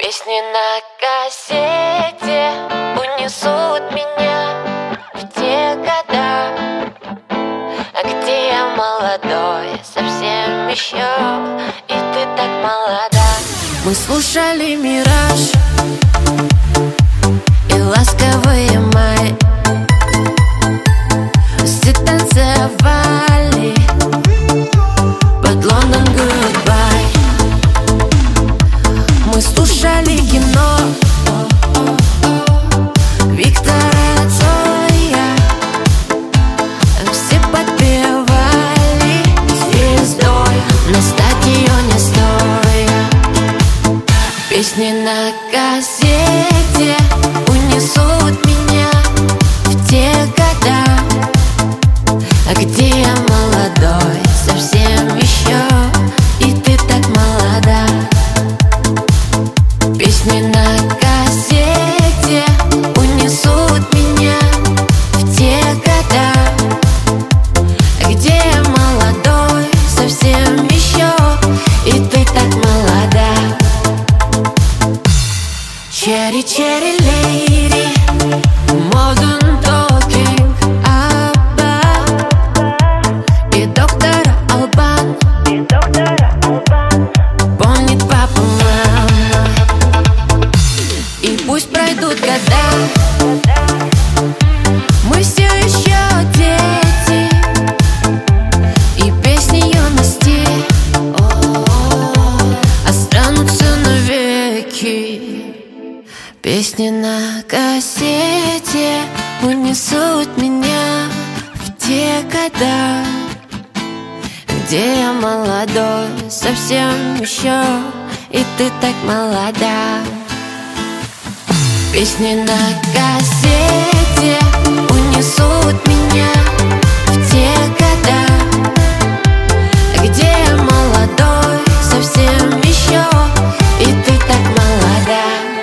Песни на кассете унесут меня в те года, где я молодой, совсем еще, и ты так молода. Мы слушали «Мираж» и ласковые май, все танцевали под Лондон Goodbye. Мы слушали кино Виктора Цоя, все подпевали звездой на стадионе стоя. Песни на кассете унесут меня в те года, где я молодой, совсем еще, и ты так молода. Песни на кассете унесут меня в те года, где я молодой, совсем еще, и ты так молода. Cherry, cherry lady, modern talking, Абба и доктор Албан. Помнит папа, мама. И пусть пройдут года, мы все еще дети, и песни юности останутся навеки. Песни на кассете унесут меня в те года, где я молодой, совсем еще, и ты так молода. Песни на кассете унесут меня в те года, где я молодой, совсем еще, и ты так молода.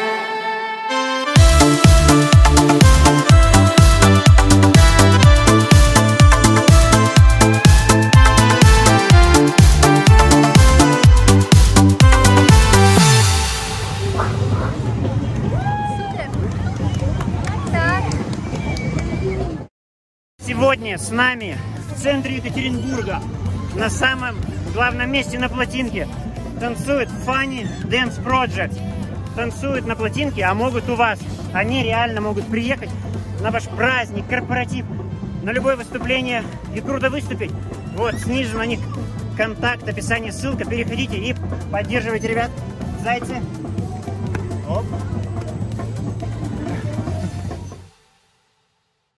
Сегодня с нами в центре Екатеринбурга, на самом главном месте на плотинке, танцует Funny Dance Project. Танцуют на плотинке, а могут у вас. Они реально могут приехать на ваш праздник, корпоратив, на любое выступление и круто выступить. Вот снизу на них контакт, описание, ссылка. Переходите и поддерживайте ребят. Зайцы. Оп.